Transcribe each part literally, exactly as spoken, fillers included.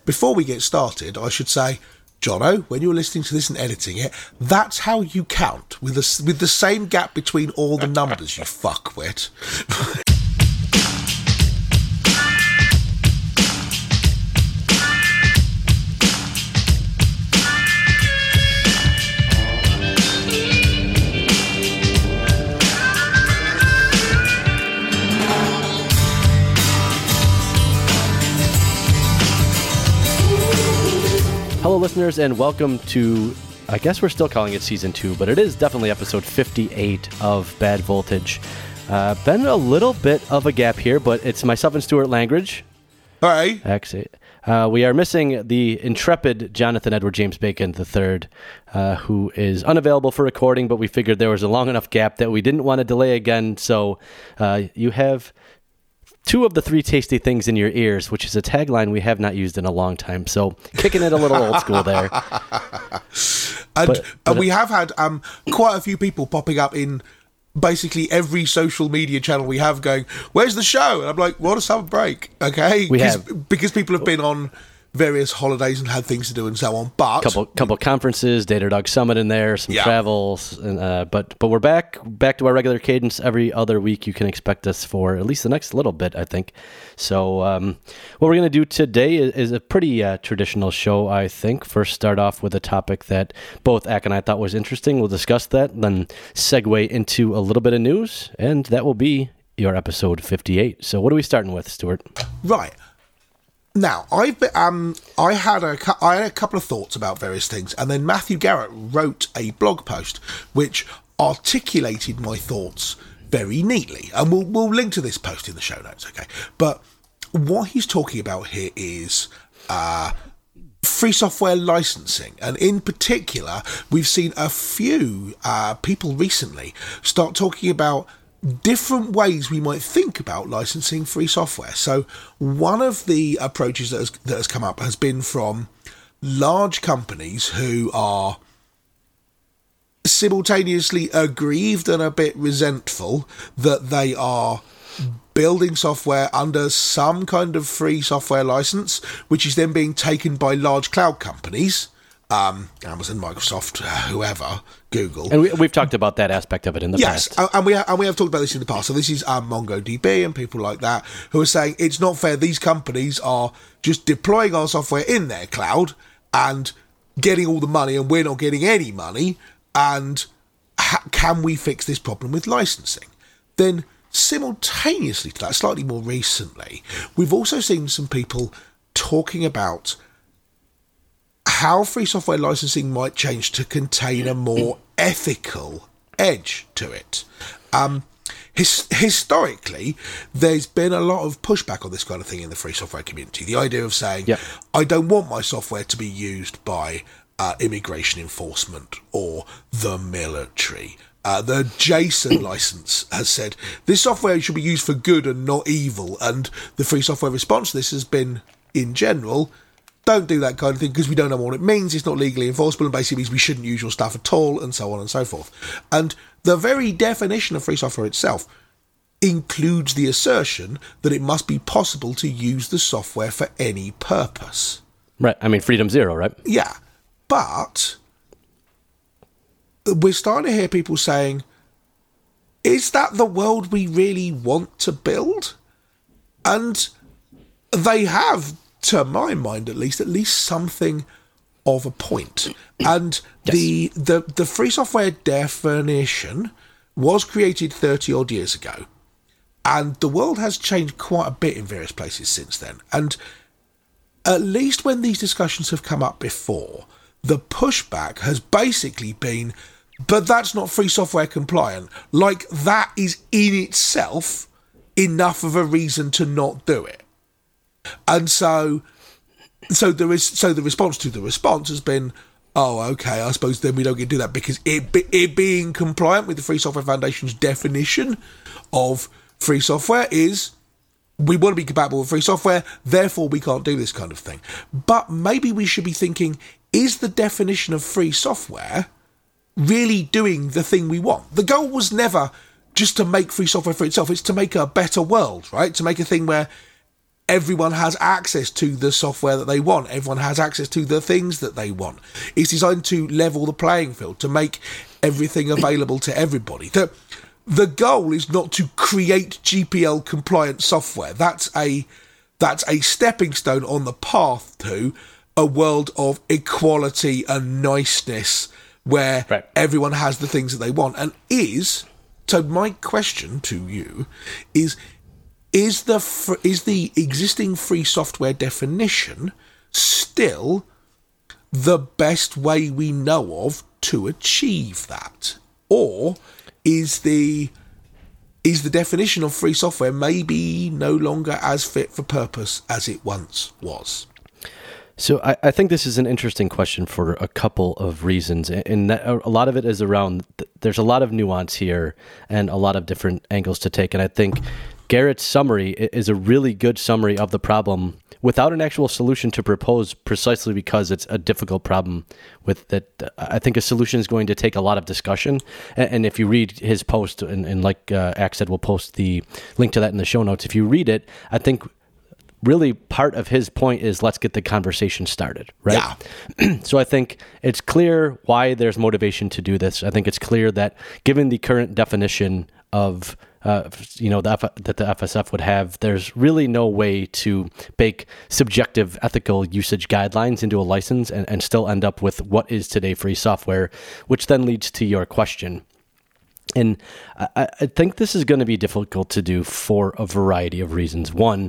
before we get started, I should say, Jono, when you're listening to this and editing it, that's how you count, with the, with the same gap between all the numbers, you fuckwit. Hello, listeners, and welcome to, I guess we're still calling it Season two, but it is definitely episode fifty-eight of Bad Voltage. Uh, been a little bit of a gap here, but it's myself and Stuart Langridge. Hi. Actually, uh, we are missing the intrepid Jonathan Edward James Bacon the third, uh, who is unavailable for recording, but we figured there was a long enough gap that we didn't want to delay again, so uh, you have two of the three tasty things in your ears, which is a tagline we have not used in a long time. So kicking it a little old school there. And, but, but and we have had um, quite a few people popping up in basically every social media channel we have going, where's the show? And I'm like, what a summer break, okay? We have. Because people have been on various holidays and had things to do and so on, but couple couple conferences, Datadog Summit in there, some yeah. travels, and, uh, but but we're back back to our regular cadence every other week. You can expect us for at least the next little bit, I think. So um, what we're going to do today is, is a pretty uh, traditional show, I think. First, start off with a topic that both Ak and I thought was interesting. We'll discuss that, then segue into a little bit of news, and that will be your episode fifty-eight. So what are we starting with, Stuart? Right. Now, I've been, um, I had a I had a couple of thoughts about various things, and then Matthew Garrett wrote a blog post which articulated my thoughts very neatly, and we'll we'll link to this post in the show notes, okay? But what he's talking about here is uh, free software licensing, and in particular, we've seen a few uh, people recently start talking about different ways we might think about licensing free software. So one of the approaches that has, that has come up has been from large companies who are simultaneously aggrieved and a bit resentful that they are building software under some kind of free software license, which is then being taken by large cloud companies, um, Amazon, Microsoft, uh, whoever, Google. And we, we've talked about that aspect of it in the yes, past. Yes, and we, ha- and we have talked about this in the past. So this is um, MongoDB and people like that who are saying it's not fair. These companies are just deploying our software in their cloud and getting all the money, and we're not getting any money. And ha- can we fix this problem with licensing? Then simultaneously to that, slightly more recently, we've also seen some people talking about how free software licensing might change to contain a more ethical edge to it. Um, his, historically, there's been a lot of pushback on this kind of thing in the free software community. The idea of saying, yep. I don't want my software to be used by uh, immigration enforcement or the military. Uh, the JSON license has said this software should be used for good and not evil, and the free software response to this has been, in general, don't do that kind of thing because we don't know what it means, it's not legally enforceable, and basically means we shouldn't use your stuff at all, and so on and so forth. And the very definition of free software itself includes the assertion that it must be possible to use the software for any purpose. Right, I mean, freedom zero, right? Yeah, but we're starting to hear people saying, is that the world we really want to build? And they have, to my mind at least, at least something of a point. And yes. the, the the free software definition was created thirty odd years ago, and the world has changed quite a bit in various places since then. And at least when these discussions have come up before, the pushback has basically been, but that's not free software compliant. Like, that is in itself enough of a reason to not do it. And so, so there is. So the response to the response has been, "Oh, okay. I suppose then we don't get to do that because it it being compliant with the Free Software Foundation's definition of free software is we want to be compatible with free software. Therefore, we can't do this kind of thing." But maybe we should be thinking: is the definition of free software really doing the thing we want? The goal was never just to make free software for itself. It's to make a better world, right? To make a thing where everyone has access to the software that they want. Everyone has access to the things that they want. It's designed to level the playing field, to make everything available to everybody. The, the goal is not to create G P L compliant software. That's a that's a stepping stone on the path to a world of equality and niceness where right. everyone has the things that they want. And is, so my question to you is, is the fr- is the existing free software definition still the best way we know of to achieve that? Or is the is the definition of free software maybe no longer as fit for purpose as it once was? So I, I think this is an interesting question for a couple of reasons, and that a lot of it is around, there's a lot of nuance here and a lot of different angles to take, and I think Garrett's summary is a really good summary of the problem without an actual solution to propose, precisely because it's a difficult problem with that. I think a solution is going to take a lot of discussion. And if you read his post, and, and like uh, Axe said, we'll post the link to that in the show notes. If you read it, I think really part of his point is let's get the conversation started, right? Yeah. So I think it's clear why there's motivation to do this. I think it's clear that given the current definition of Uh, you know, the F- that the F S F would have, there's really no way to bake subjective ethical usage guidelines into a license and, and still end up with what is today free software, which then leads to your question. And I, I think this is going to be difficult to do for a variety of reasons. One,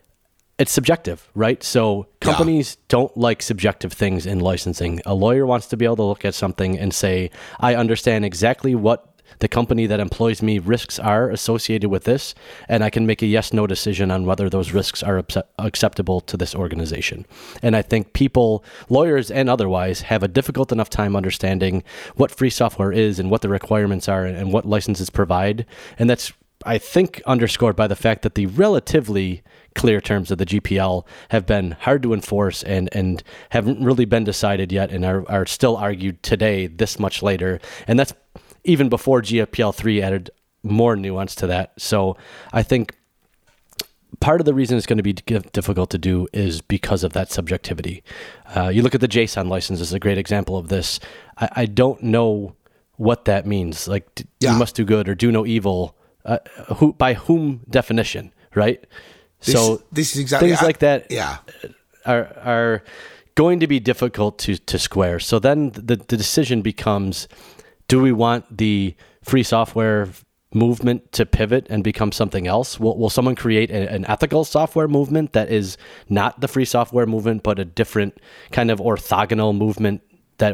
it's subjective, right? So companies yeah. don't like subjective things in licensing. A lawyer wants to be able to look at something and say, I understand exactly what the company that employs me risks are associated with this, and I can make a yes-no decision on whether those risks are acceptable to this organization. And I think people, lawyers and otherwise, have a difficult enough time understanding what free software is and what the requirements are and what licenses provide. And that's, I think, underscored by the fact that the relatively clear terms of the G P L have been hard to enforce and, and haven't really been decided yet and are, are still argued today, this much later. And that's even before G P L three added more nuance to that. So I think part of the reason it's going to be difficult to do is because of that subjectivity. Uh, you look at the JSON license as a great example of this. I, I don't know what that means. Like, d- yeah. you must do good or do no evil. Uh, who by whom definition, right? This, so this is exactly things I, like that yeah. are are going to be difficult to to square. So then the the decision becomes, do we want the free software movement to pivot and become something else? Will, will someone create a, an ethical software movement that is not the free software movement, but a different kind of orthogonal movement that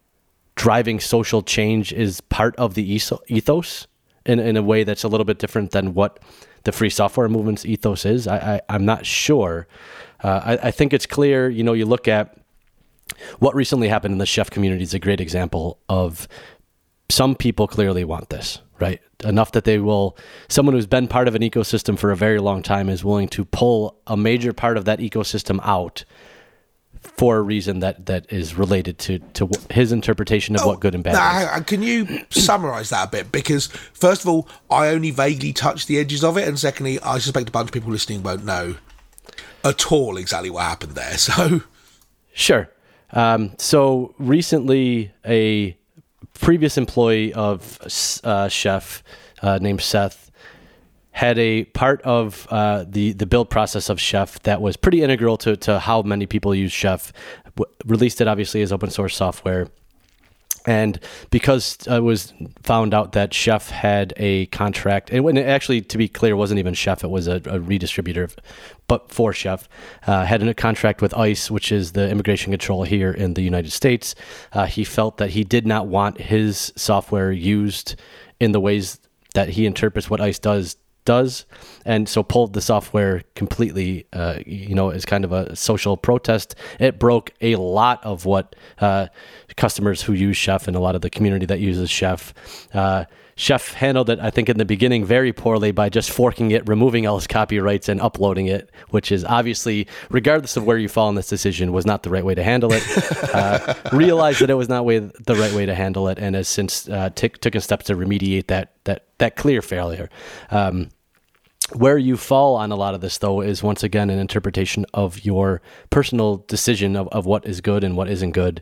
driving social change is part of the ethos in, in a way that's a little bit different than what the free software movement's ethos is? I, I, I'm not sure. Uh, I, I think it's clear, you know, you look at what recently happened in the chef community is a great example of some people clearly want this, right? Enough that they will, someone who's been part of an ecosystem for a very long time is willing to pull a major part of that ecosystem out for a reason that, that is related to, to his interpretation of oh, what good and bad now, is. Can you summarize that a bit? Because first of all, I only vaguely touched the edges of it. And secondly, I suspect a bunch of people listening won't know at all exactly what happened there. So, Sure. Um, so recently a previous employee of uh, Chef uh, named Seth had a part of uh, the the build process of Chef that was pretty integral to to how many people use Chef. W- released it obviously as open source software, and because it was found out that Chef had a contract, and when it actually, to be clear, wasn't even Chef, it was a, a redistributor, but for Chef, uh, had a contract with ICE, which is the immigration control here in the United States. Uh, he felt that he did not want his software used in the ways that he interprets what ICE does does, and so pulled the software completely, uh, you know, as kind of a social protest. It broke a lot of what uh, customers who use Chef and a lot of the community that uses Chef. Uh, Chef handled it, I think, in the beginning very poorly by just forking it, removing all his copyrights, and uploading it, which is obviously, regardless of where you fall in this decision, was not the right way to handle it. uh, realized that it was not way, the right way to handle it, and has since uh, t- taken steps to remediate that that that clear failure. Um, Where you fall on a lot of this, though, is once again an interpretation of your personal decision of, of what is good and what isn't good.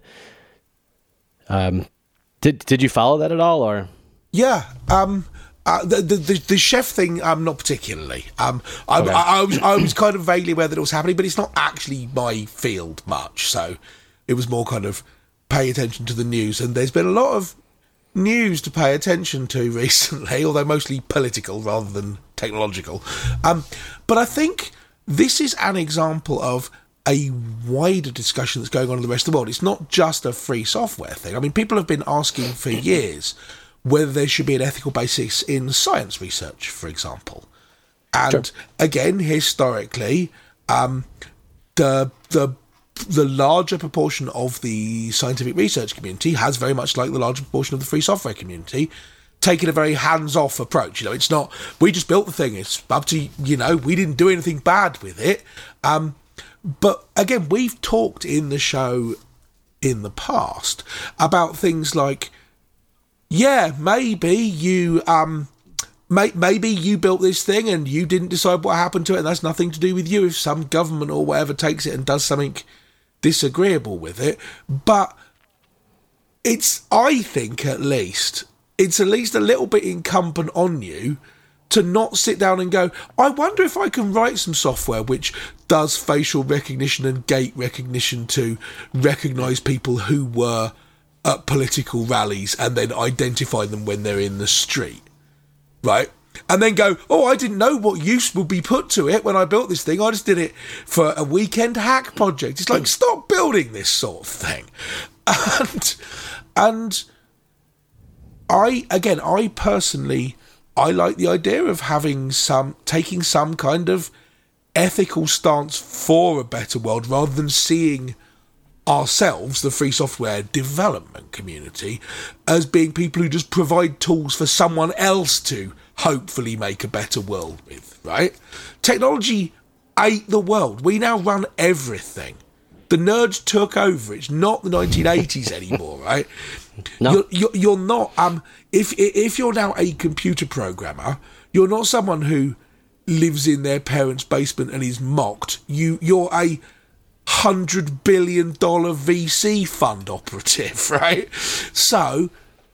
Um, did did you follow that at all, or? Yeah, um, uh, the, the the chef thing, um, not particularly. Um, I, okay. I, I was I was kind of vaguely aware that it was happening, but it's not actually my field much. So it was more kind of pay attention to the news, and there's been a lot of news to pay attention to recently, although mostly political rather than technological. Um, but I think this is an example of a wider discussion that's going on in the rest of the world. It's not just a free software thing. I mean, people have been asking for years whether there should be an ethical basis in science research, for example. And sure. again, historically, um, the the the larger proportion of the scientific research community has, very much like the larger proportion of the free software community, taken a very hands-off approach. You know, it's not, we just built the thing, it's up to, you know, we didn't do anything bad with it. Um, but again, we've talked in the show in the past about things like, yeah, maybe you... Um, Maybe you built this thing and you didn't decide what happened to it, and that's nothing to do with you if some government or whatever takes it and does something disagreeable with it. But it's, I think at least, it's at least a little bit incumbent on you to not sit down and go, I wonder if I can write some software which does facial recognition and gait recognition to recognise people who were at political rallies and then identify them when they're in the street. Right? And then go, oh, I didn't know what use would be put to it when I built this thing. I just did it for a weekend hack project. It's like, stop building this sort of thing. And, and I, again, I personally, I like the idea of having some, taking some kind of ethical stance for a better world rather than seeing ourselves, the free software development community, as being people who just provide tools for someone else to hopefully make a better world with, right? Technology ate the world. We now run everything. The nerds took over. It's not the nineteen eighties anymore, right? No. You're, you're, you're not... Um, if if you're now a computer programmer, you're not someone who lives in their parents' basement and is mocked. You, you're a hundred billion dollar V C fund operative, right? So,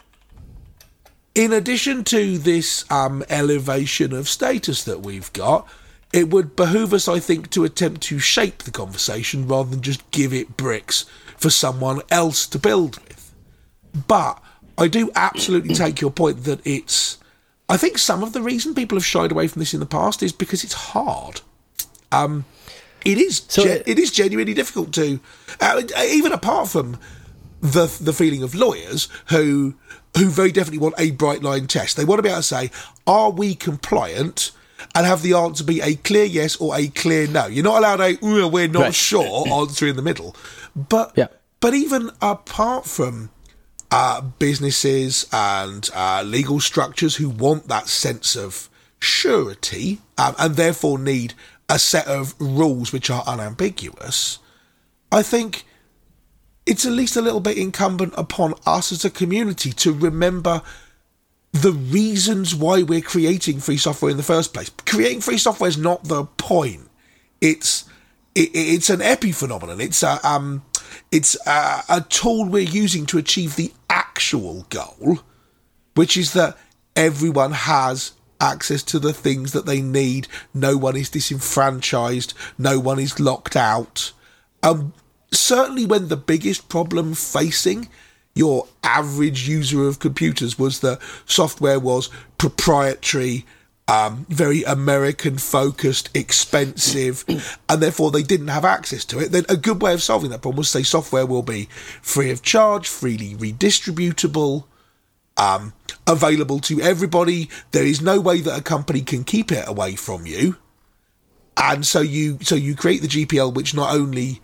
in addition to this um, elevation of status that we've got, it would behoove us, I think, to attempt to shape the conversation rather than just give it bricks for someone else to build with. But I do absolutely take your point that it's... I think some of the reason people have shied away from this in the past is because it's hard. Um... It is. So, ge- it is genuinely difficult to, uh, even apart from the the feeling of lawyers who who very definitely want a bright line test. They want to be able to say, "Are we compliant?" and have the answer be a clear yes or a clear no. You're not allowed a "Ooh, we're not right. sure" answer in the middle. But yeah. but even apart from uh, businesses and uh, legal structures who want that sense of surety um, and therefore need a set of rules which are unambiguous, I think it's at least a little bit incumbent upon us as a community to remember the reasons why we're creating free software in the first place. Creating free software is not the point. It's it, it's an epiphenomenon. It's a um it's a, a tool we're using to achieve the actual goal, which is that everyone has access to the things that they need. No one is disenfranchised. No one is locked out. Um, certainly when the biggest problem facing your average user of computers was that software was proprietary, um, very American-focused, expensive, and therefore they didn't have access to it, then a good way of solving that problem was to say software will be free of charge, freely redistributable, Um, available to everybody. There is no way that a company can keep it away from you, and so you so you create the G P L, which not only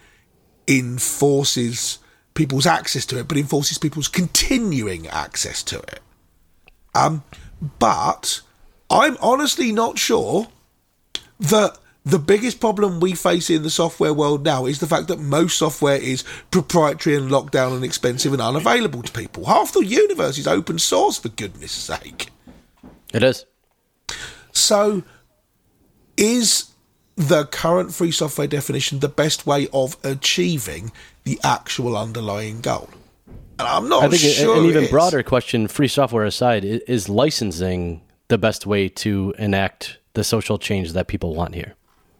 enforces people's access to it, but enforces people's continuing access to it. Um, but I'm honestly not sure that the biggest problem we face in the software world now is the fact that most software is proprietary and locked down and expensive and unavailable to people. Half the universe is open source, for goodness sake. It is. So is the current free software definition the best way of achieving the actual underlying goal? And I'm not I think sure. An even it broader question, free software aside, is licensing the best way to enact the social change that people want here?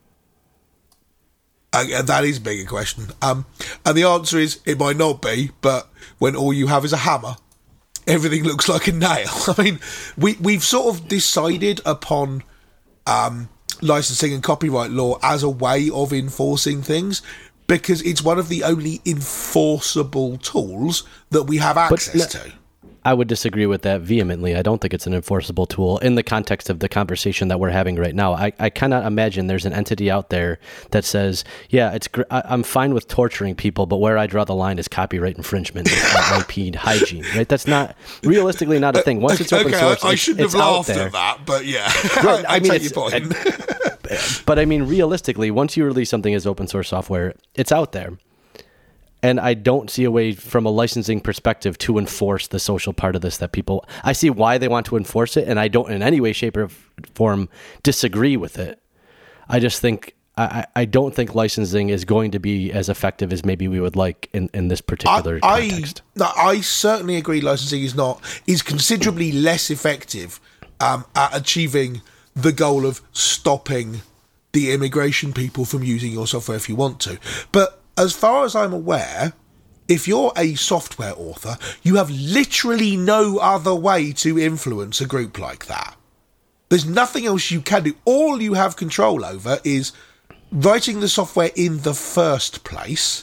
Uh, that is a bigger question. Um, and the answer is it might not be, but when all you have is a hammer, everything looks like a nail. I mean, we, we've sort of decided upon um, licensing and copyright law as a way of enforcing things because it's one of the only enforceable tools that we have access but, to. I would disagree with that vehemently. I don't think it's an enforceable tool in the context of the conversation that we're having right now. I, I cannot imagine there's an entity out there that says, yeah, it's gr- I, I'm fine with torturing people, but where I draw the line is copyright infringement, I P hygiene, right? That's not realistically not a thing. Once it's open okay, source, I, I it's, shouldn't it's have laughed out there. at that, but yeah, Right, I, I, I mean, take it's, your point. I, but I mean, realistically, once you release something as open source software, it's out there. And I don't see a way from a licensing perspective to enforce the social part of this that people, I see why they want to enforce it. And I don't in any way, shape or form disagree with it. I just think, I, I don't think licensing is going to be as effective as maybe we would like in, in this particular I, context. I, no, I certainly agree licensing is not, is considerably less effective um, at achieving the goal of stopping the immigration people from using your software if you want to. But as far as I'm aware, if you're a software author, you have literally no other way to influence a group like that. There's nothing else you can do. All you have control over is writing the software in the first place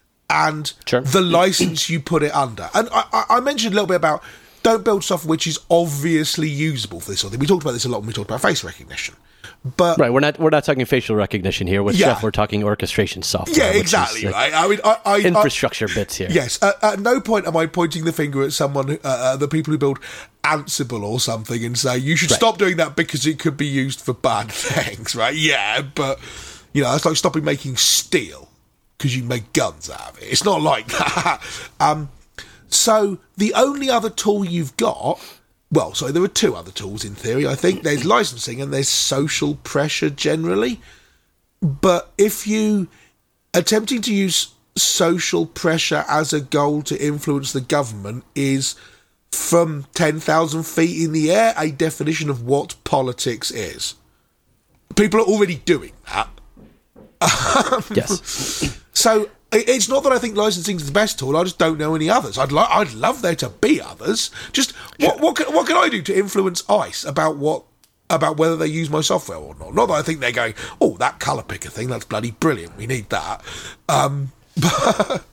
and sure. the license you put it under. And I, I mentioned a little bit about don't build software which is obviously usable for this sort of thing. We talked about this a lot when we talked about face recognition. But right, we're not we're not talking facial recognition here. With yeah. Jeff, we're talking orchestration software. Yeah, exactly. Is, uh, right. I mean, I, I, infrastructure I, bits here. Yes. At, at no point am I pointing the finger at someone, uh, uh, the people who build Ansible or something, and say you should right. stop doing that because it could be used for bad things. Right? Yeah, but you know, it's like stopping making steel because you can make guns out of it. It's not like that. um, so the only other tool you've got. Well, sorry, there are two other tools in theory, I think. There's licensing and there's social pressure generally. But if you attempting to use social pressure as a goal to influence the government is from ten thousand feet in the air a definition of what politics is. People are already doing that. Yes. So it's not that I think licensing is the best tool. I just don't know any others. I'd lo- I'd love there to be others. Just what what can, what can I do to influence ICE about what about whether they use my software or not? Not that I think they're going, oh, that colour picker thing, that's bloody brilliant. We need that. Um, but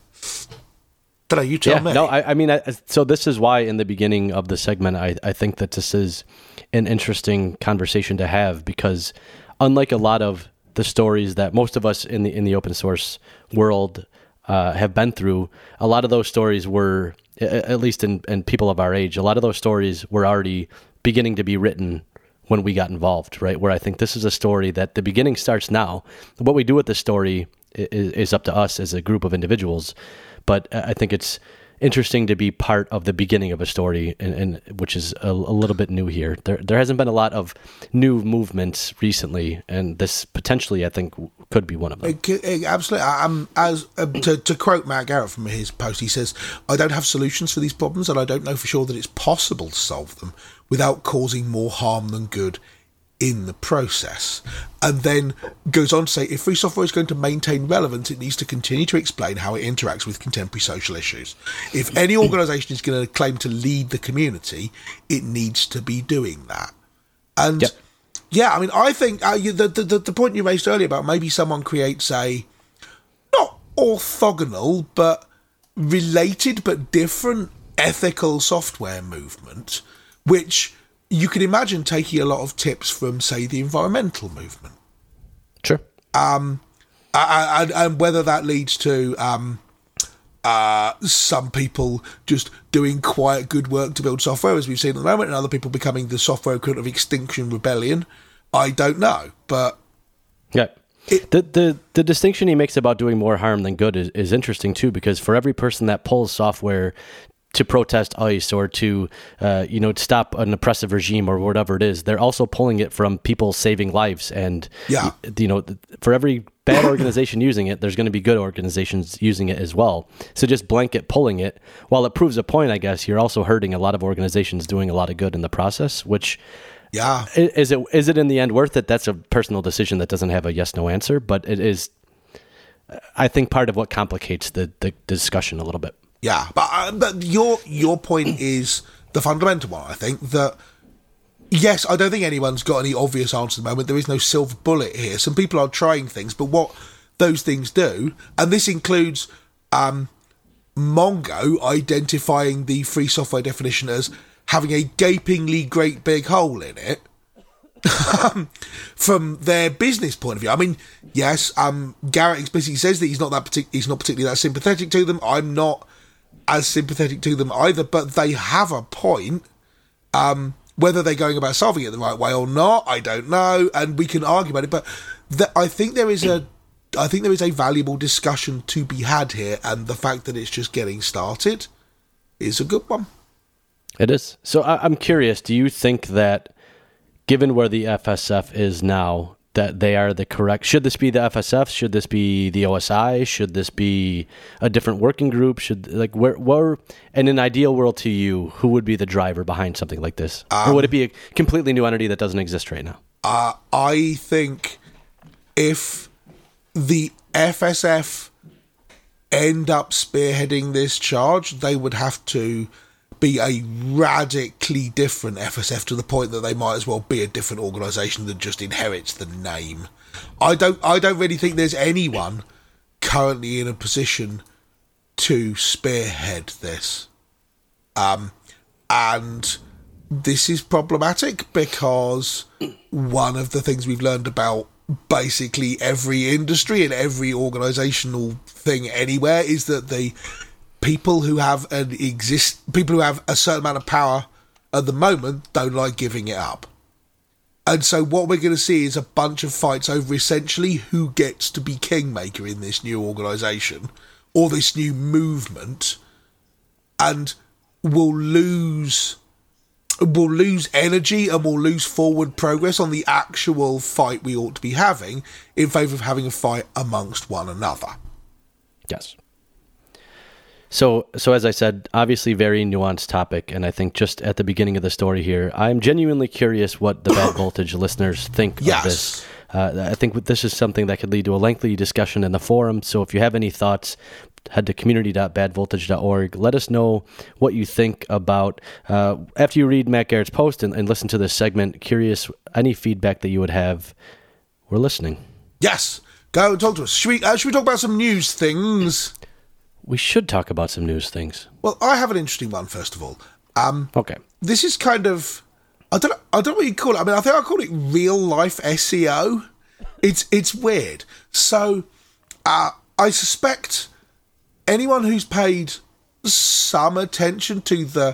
don't know. You tell yeah, me. No, I, I mean, I, so this is why in the beginning of the segment, I I think that this is an interesting conversation to have because unlike a lot of the stories that most of us in the in the open source world uh, have been through, a lot of those stories were, at least in, in people of our age, a lot of those stories were already beginning to be written when we got involved, right? Where I think this is a story that the beginning starts now. What we do with this story is, is up to us as a group of individuals, but I think it's interesting to be part of the beginning of a story, and, and which is a, a little bit new here. There, there hasn't been a lot of new movements recently, and this potentially, I think, could be one of them. It, it, absolutely. Um, as um, to, to quote Matt Garrett from his post, he says, "I don't have solutions for these problems, and I don't know for sure that it's possible to solve them without causing more harm than good in the process." And then goes on to say, if free software is going to maintain relevance, it needs to continue to explain how it interacts with contemporary social issues. If any organisation is going to claim to lead the community, it needs to be doing that. And yep. yeah, I mean, I think uh, you, the, the the point you raised earlier about maybe someone creates a not orthogonal but related but different ethical software movement, which you can imagine taking a lot of tips from, say, the environmental movement. Sure. Um, and, and whether that leads to um, uh, some people just doing quite good work to build software, as we've seen at the moment, and other people becoming the software equivalent of Extinction Rebellion, I don't know. But yeah. It, the, the the distinction he makes about doing more harm than good is, is interesting, too, because for every person that pulls software to protest ICE or to, uh, you know, stop an oppressive regime or whatever it is. They're also pulling it from people saving lives. And, yeah. you know, for every bad organization using it, there's going to be good organizations using it as well. So just blanket pulling it, while it proves a point, I guess, you're also hurting a lot of organizations doing a lot of good in the process, which... Yeah. Is it is it in the end worth it? That's a personal decision that doesn't have a yes/no answer, but it is, I think, part of what complicates the, the discussion a little bit. Yeah, but, uh, but your your point is the fundamental one, I think, that, yes, I don't think anyone's got any obvious answer at the moment. There is no silver bullet here. Some people are trying things, but what those things do, and this includes um, Mongo identifying the free software definition as having a gapingly great big hole in it from their business point of view. I mean, yes, um, Garrett explicitly says that he's not that partic- he's not particularly that sympathetic to them. I'm not as sympathetic to them either, but they have a point. Um, whether they're going about solving it the right way or not, I don't know, and we can argue about it. But th- I think there is a, I think there is a valuable discussion to be had here, and the fact that it's just getting started is a good one. It is. So I, I'm curious, do you think that, given where the F S F is now, that they are the correct... Should this be the F S F? Should this be the O S I? Should this be a different working group? Should, like, where, where in an ideal world to you, who would be the driver behind something like this? Um, or would it be a completely new entity that doesn't exist right now? Uh, I think if the F S F end up spearheading this charge, they would have to be a radically different F S F, to the point that they might as well be a different organisation that just inherits the name. I don't I don't really think there's anyone currently in a position to spearhead this. Um, and this is problematic because one of the things we've learned about basically every industry and every organisational thing anywhere is that the people who have an exist, people who have a certain amount of power at the moment don't like giving it up. And so what we're going to see is a bunch of fights over essentially who gets to be kingmaker in this new organisation or this new movement, and we'll lose, we'll lose energy and we'll lose forward progress on the actual fight we ought to be having in favour of having a fight amongst one another. Yes. So, so as I said, obviously very nuanced topic, and I think just at the beginning of the story here, I'm genuinely curious what the Bad Voltage listeners think yes. of this. Uh, I think this is something that could lead to a lengthy discussion in the forum, so if you have any thoughts, head to community dot bad voltage dot org. Let us know what you think about, uh, after you read Matt Garrett's post and, and listen to this segment, curious any feedback that you would have. We're listening. Yes, go and talk to us. Should we, uh, should we talk about some news things? We should talk about some news things. Well, I have an interesting one, first of all. Um, okay. This is kind of, I don't know, I don't know what you call it. I mean, I think I call it real-life S E O. It's it's weird. So, uh, I suspect anyone who's paid some attention to the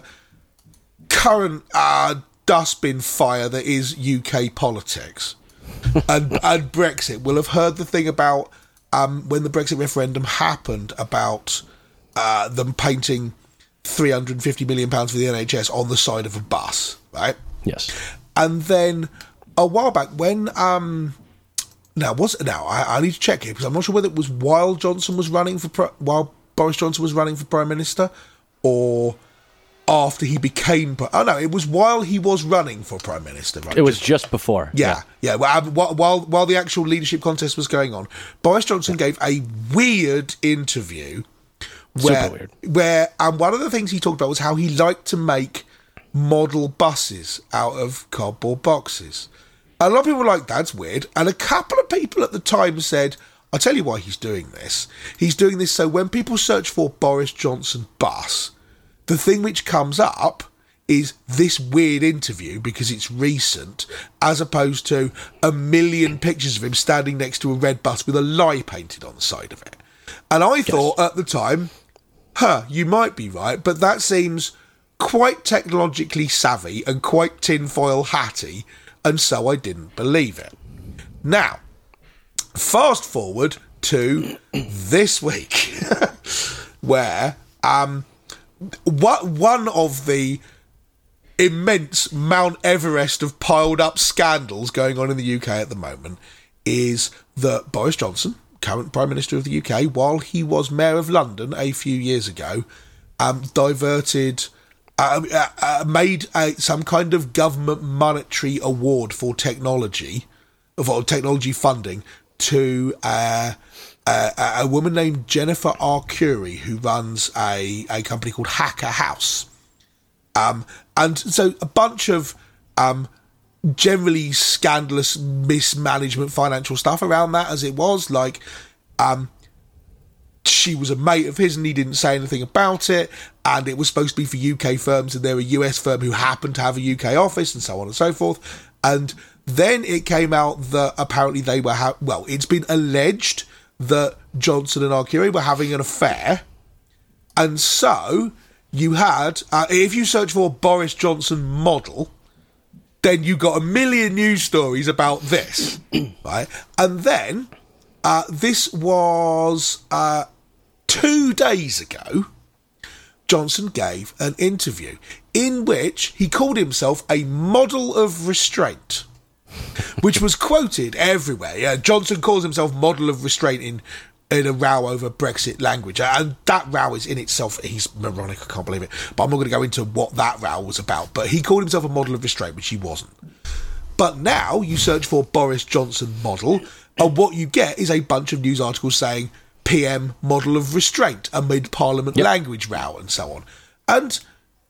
current uh, dustbin fire that is U K politics and, and Brexit will have heard the thing about Um, when the Brexit referendum happened about uh, them painting three hundred fifty million pounds for the N H S on the side of a bus, right? Yes. And then a while back when, um, now, was now I, I need to check here because I'm not sure whether it was while Johnson was running for, pro- while Boris Johnson was running for Prime Minister or after he became, oh no, it was while he was running for Prime Minister, right? It was just, just before. Yeah, yeah. yeah. While, while while the actual leadership contest was going on, Boris Johnson yeah. gave a weird interview where, Super weird. where, and one of the things he talked about was how he liked to make model buses out of cardboard boxes. And a lot of people were like, that's weird. And a couple of people at the time said, I'll tell you why he's doing this. He's doing this so when people search for Boris Johnson bus, the thing which comes up is this weird interview because it's recent, as opposed to a million pictures of him standing next to a red bus with a lie painted on the side of it. And I yes. thought at the time, huh, you might be right, but that seems quite technologically savvy and quite tinfoil hatty, and so I didn't believe it. Now, fast forward to this week, where... um. what one of the immense Mount Everest of piled up scandals going on in the U K at the moment is that Boris Johnson, current Prime Minister of the U K, while he was Mayor of London a few years ago, um, diverted, uh, uh, uh, made uh, some kind of government monetary award for technology, for technology funding to uh, uh, a woman named Jennifer Arcuri, who runs a, a company called Hacker House. Um, and so a bunch of um, generally scandalous mismanagement financial stuff around that as it was, like um, she was a mate of his and he didn't say anything about it, and it was supposed to be for U K firms and they're a U S firm who happened to have a U K office and so on and so forth. And then it came out that apparently they were, ha- well, it's been alleged that Johnson and Arcuri were having an affair, and so you had, uh, if you search for Boris Johnson model, then you got a million news stories about this, right? And then uh, this was uh, two days ago, Johnson gave an interview in which he called himself a model of restraint, which was quoted everywhere. Yeah, Johnson calls himself model of restraint in in a row over Brexit language, and that row is in itself, he's moronic, I can't believe it, but I'm not going to go into what that row was about. But he called himself a model of restraint, which he wasn't. But now you search for Boris Johnson model, and what you get is a bunch of news articles saying P M model of restraint amid Parliament yep. language row and so on. And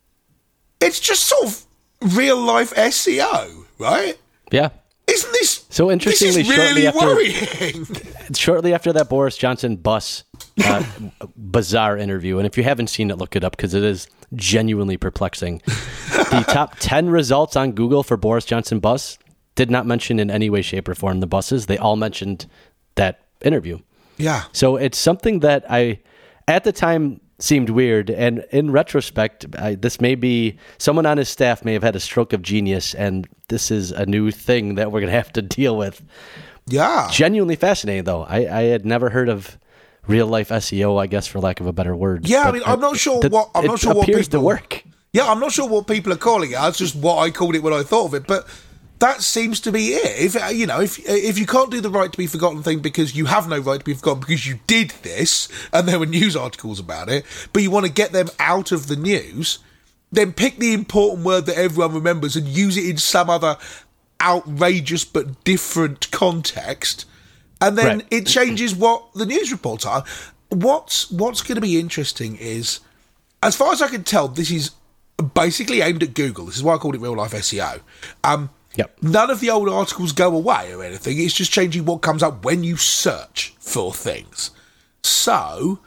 it's just sort of real life S E O, right? Yeah. Isn't this so interestingly? This is really shortly worrying. After, shortly after that Boris Johnson bus uh, bizarre interview, and if you haven't seen it, look it up because it is genuinely perplexing. The top ten results on Google for Boris Johnson bus did not mention in any way, shape, or form the buses. They all mentioned that interview. Yeah. So it's something that I, at the time, seemed weird, and in retrospect, I, this may be someone on his staff may have had a stroke of genius, and this is a new thing that we're gonna have to deal with. Yeah, genuinely fascinating though. I, I had never heard of real life S E O, I guess, for lack of a better word. Yeah, I mean, I'm not sure the, what I'm not sure what appears people to work. Yeah, I'm not sure what people are calling it. That's just what I called it when I thought of it, but. That seems to be it. If you know, if if you can't do the right to be forgotten thing because you have no right to be forgotten because you did this and there were news articles about it, but you want to get them out of the news, then pick the important word that everyone remembers and use it in some other outrageous but different context, and then right. it changes what the news reports are. What's what's going to be interesting is, as far as I can tell, this is basically aimed at Google. This is why I called it real life S E O. Um, Yep. None of the old articles go away or anything. It's just changing what comes up when you search for things. So,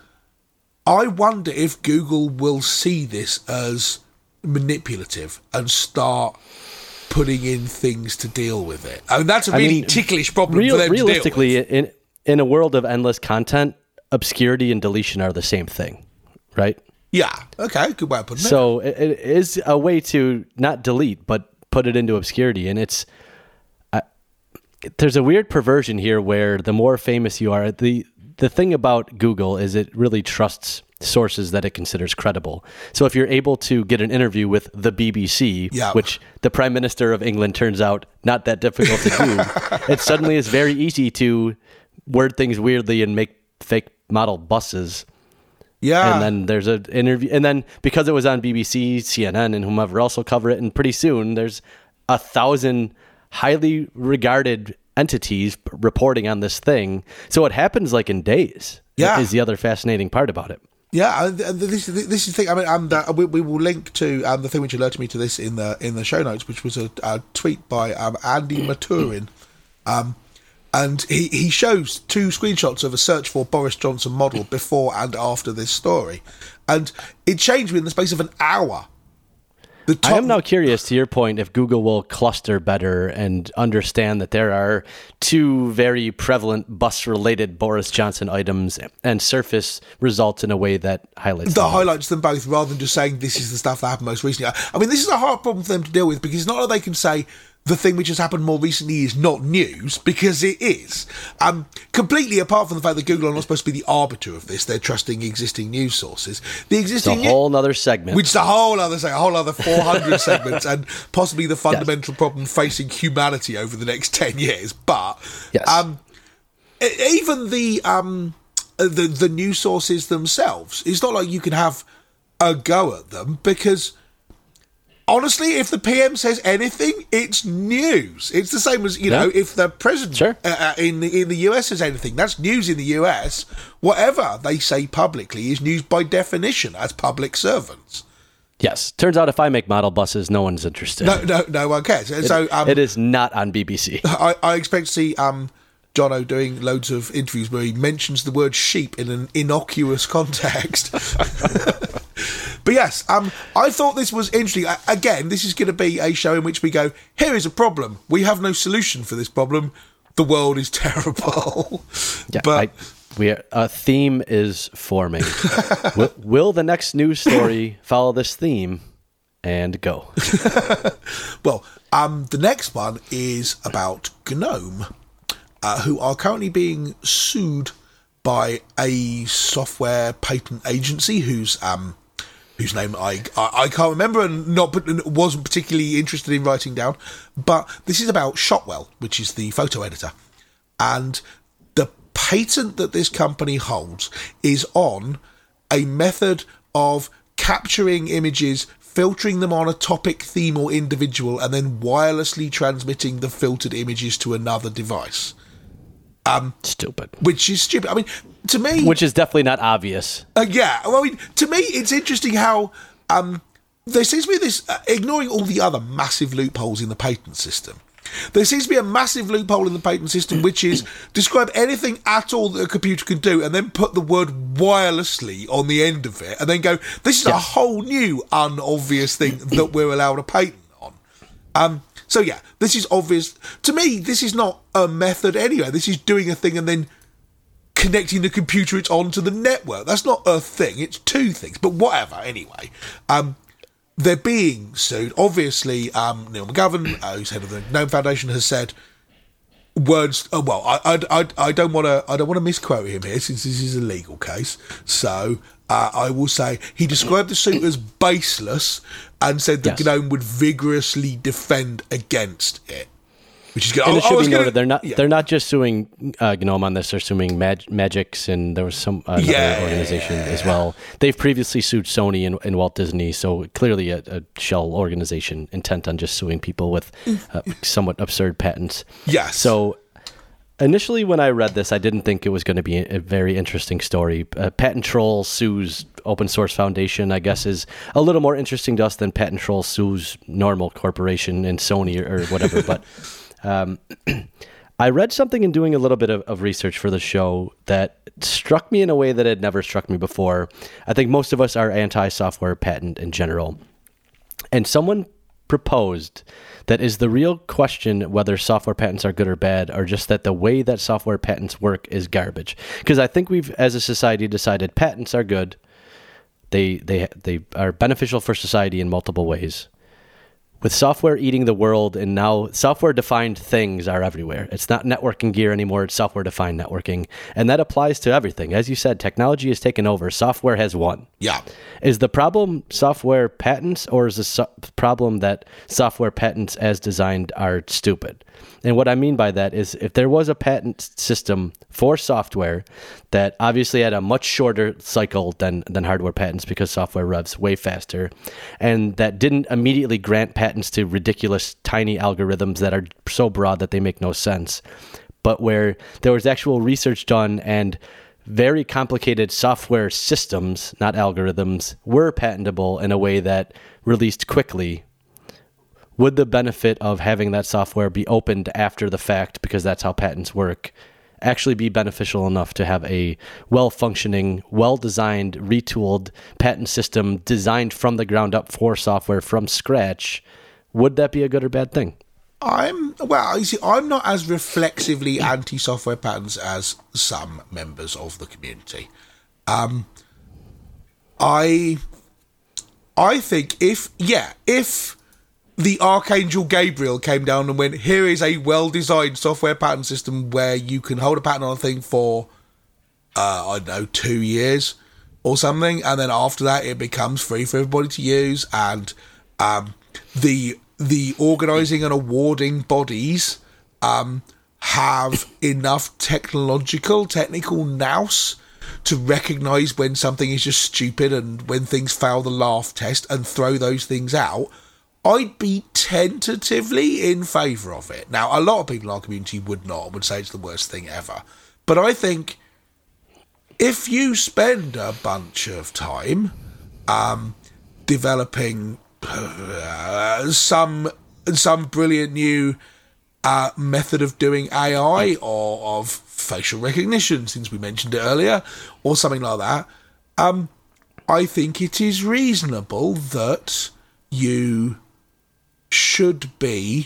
I wonder if Google will see this as manipulative and start putting in things to deal with it. I mean, that's a really I mean, ticklish problem real, for them realistically, to deal with. in in a world of endless content, obscurity and deletion are the same thing, right? Yeah. Okay. Good way of putting it. So it, it is a way to not delete, but put it into obscurity. And it's uh, there's a weird perversion here where the more famous you are, the the thing about Google is it really trusts sources that it considers credible. So if you're able to get an interview with the B B C, yeah. which the Prime Minister of England turns out not that difficult to do, it suddenly is very easy to word things weirdly and make fake model buses. Yeah. And then there's an interview. And then because it was on B B C, C N N, and whomever also cover it, and pretty soon there's a thousand highly regarded entities reporting on this thing. So it happens like in days. Yeah. Is the other fascinating part about it. Yeah, this this is the thing. I mean, um, uh, we, we will link to um, the thing which alerted me to this in the in the show notes, which was a, a tweet by um, Andy Maturin. Um, And he, he shows two screenshots of a search for Boris Johnson model before and after this story. And it changed within the space of an hour. The top- I am now curious, to your point, if Google will cluster better and understand that there are two very prevalent bus-related Boris Johnson items and surface results in a way that highlights that them. highlights them both, rather than just saying this is the stuff that happened most recently. I mean, this is a hard problem for them to deal with because it's not that they can say the thing which has happened more recently is not news, because it is. Um, completely apart from the fact that Google are not supposed to be the arbiter of this, they're trusting existing news sources. The existing it's a whole other segment. Which is a whole other segment, a whole other four hundred segments, and possibly the fundamental yes. problem facing humanity over the next ten years. But yes. um, even the, um, the, the news sources themselves, it's not like you can have a go at them, because honestly, if the P M says anything, it's news. It's the same as, you yeah. know, if the president sure. uh, in the in the U S says anything, that's news in the U S. Whatever they say publicly is news by definition as public servants. Yes. Turns out if I make model buses, no one's interested. No, no, no one cares. And it, so um, it is not on B B C. I, I expect to see um, Jono doing loads of interviews where he mentions the word sheep in an innocuous context. But yes, um, I thought this was interesting. I, again, this is going to be a show in which we go, here is a problem. We have no solution for this problem. The world is terrible. Yeah, but I, we are, a theme is forming. will, will the next news story follow this theme? And go. Well, um, the next one is about GNOME, uh, who are currently being sued by a software patent agency whose um, whose name I, I I can't remember and not wasn't particularly interested in writing down. But this is about Shotwell, which is the photo editor, and the patent that this company holds is on a method of capturing images, filtering them on a topic, theme, or individual, and then wirelessly transmitting the filtered images to another device. Um, stupid. Which is stupid. I mean, to me... Which is definitely not obvious. Uh, yeah. Well, I mean, to me, it's interesting how um, there seems to be this... Uh, ignoring all the other massive loopholes in the patent system, there seems to be a massive loophole in the patent system, which is describe anything at all that a computer can do and then put the word wirelessly on the end of it and then go, this is yes. a whole new unobvious thing that we're allowed a patent on. Um, so, yeah, this is obvious. To me, this is not a method anyway. This is doing a thing and then connecting the computer it's on to the network. That's not a thing. It's two things. But whatever, anyway. Um, they're being sued. Obviously, um, Neil McGovern, uh, who's head of the GNOME Foundation, has said words. Oh, well, I, I, I, I don't want to. I don't want to misquote him here, since this is a legal case. So uh, I will say he described the suit as baseless and said that yes. GNOME would vigorously defend against it. Which is good. And I, it should be gonna, noted they're not yeah. they're not just suing uh, GNOME on this. They're suing Mag- Magix, and there was some another yeah, organization yeah, yeah. as well. They've previously sued Sony and, and Walt Disney, so clearly a, a shell organization intent on just suing people with uh, somewhat absurd patents. Yes. So initially, when I read this, I didn't think it was going to be a very interesting story. Uh, Patent Troll sues Open Source Foundation, I guess, is a little more interesting to us than Patent Troll sues Normal Corporation and Sony or, or whatever, but. Um, I read something in doing a little bit of, of research for the show that struck me in a way that had never struck me before. I think most of us are anti-software patent in general. And someone proposed that is the real question whether software patents are good or bad, or just that the way that software patents work is garbage. Because I think we've, as a society, decided patents are good. They, they, they are beneficial for society in multiple ways. With software eating the world, and now software-defined things are everywhere. It's not networking gear anymore, it's software-defined networking. And that applies to everything. As you said, technology has taken over. Software has won. Yeah. Is the problem software patents, or is the so- problem that software patents as designed are stupid? And what I mean by that is if there was a patent system for software that obviously had a much shorter cycle than, than hardware patents because software revs way faster, and that didn't immediately grant patents to ridiculous tiny algorithms that are so broad that they make no sense, but where there was actual research done and very complicated software systems, not algorithms, were patentable in a way that released quickly, would the benefit of having that software be opened after the fact, because that's how patents work, actually be beneficial enough to have a well-functioning, well-designed, retooled patent system designed from the ground up for software from scratch? Would that be a good or bad thing? I'm, well, you see, I'm not as reflexively anti-software patents as some members of the community. Um, I, I think if, yeah, if the Archangel Gabriel came down and went, here is a well-designed software patent system where you can hold a patent on a thing for, uh, I don't know, two years or something, and then after that it becomes free for everybody to use, and um, the the organising and awarding bodies um, have enough technological, technical nous to recognise when something is just stupid and when things fail the laugh test and throw those things out. I'd be tentatively in favour of it. Now, a lot of people in our community would not, would say it's the worst thing ever. But I think if you spend a bunch of time um, developing uh, some some brilliant new uh, method of doing A I or of facial recognition, since we mentioned it earlier, or something like that, um, I think it is reasonable that you should be